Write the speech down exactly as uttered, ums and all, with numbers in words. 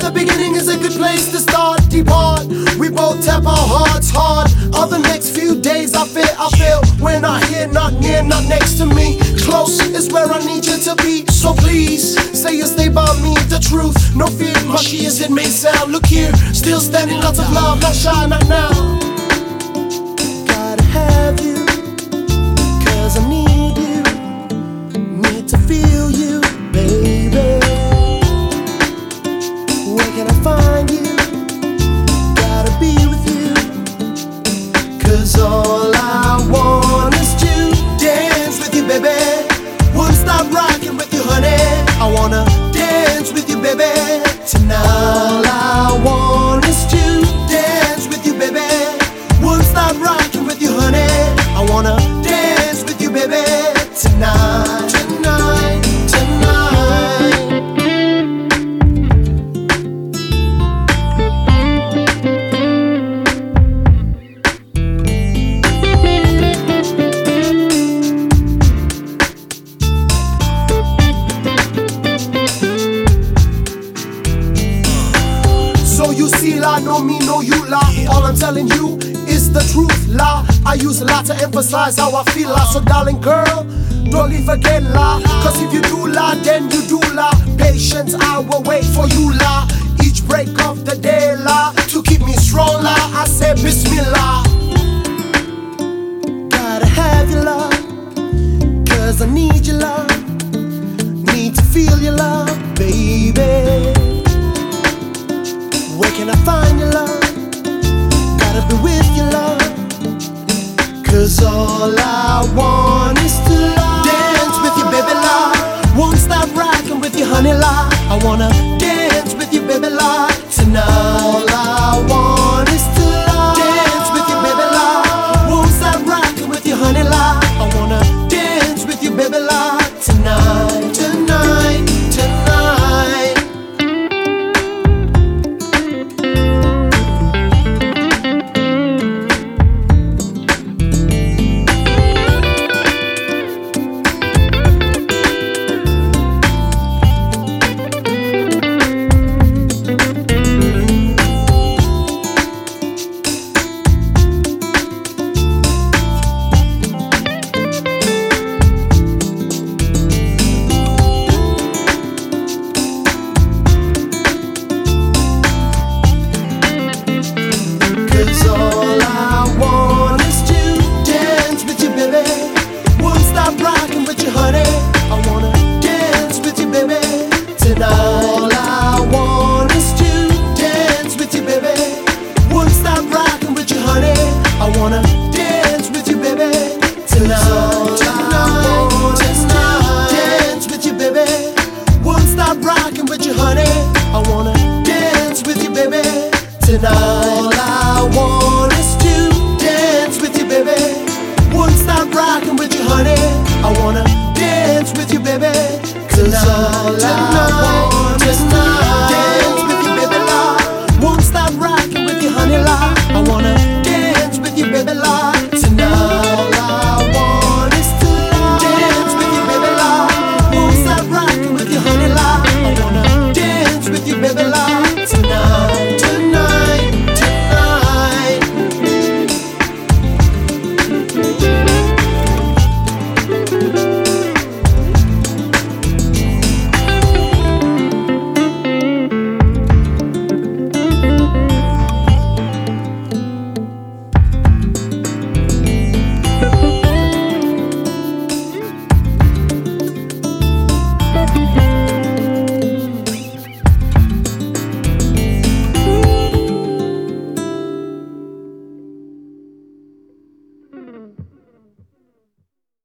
the beginning is a good place to start. Depart, we both tap our hearts hard. On the next few days I feel, I feel we're not here, not near, not next to me. Close is where I need you to be. So please, say you stay by me, the truth. No fear, mushy as it may sound. Look here, still standing, lots of love, not shy, not now. Gotta have you, cause I need you. Need to feel you, baby. Where can I find you? Gotta be with you. Cause all I want is to dance with you, baby. Won't stop rocking with you, honey. I wanna dance with you, baby, tonight. All I want is to dance with you, baby. Won't stop rocking with you, honey. I wanna dance with you, baby, tonight. Tonight, tonight. So you see, la, know me, know you, la. All I'm telling you is the truth, la. I use a lot to emphasize how I feel, la. So darling girl, don't leave again, la. Cause if you do, la, then you do, la. Patience, I will wait for you, la. Each break of the day, la. To keep me strong, la, I say Bismillah. Gotta have your love, cause I need your love. Need to feel your love, baby. Where can I find your love? Gotta be with your love. Cause all I want is to love. Dance with you, baby, love. Won't stop rocking with you, honey, love. I wanna dance with you, baby, love, tonight. All I want is to love. Dance with you, baby, love. Won't stop rocking with you, honey, love. I wanna dance with you, baby, love, tonight. Tonight, tonight. Cause all I want is to dance with you, baby. Won't stop rocking with you, honey. I wanna dance with you, baby, tonight. All I want is to dance with you, baby. Won't stop rocking with you, honey. I wanna dance with you, baby, tonight. All I want is to dance with you, baby. Won't stop rocking with you, honey. I wanna dance with you, baby, tonight. All I want is to dance with you, baby. Won't stop rocking with you, honey. I wanna dance with you, baby, cause all I want is to dance with you, baby, love. Won't stop rocking with you, honey, love. I wanna dance with you, baby, love.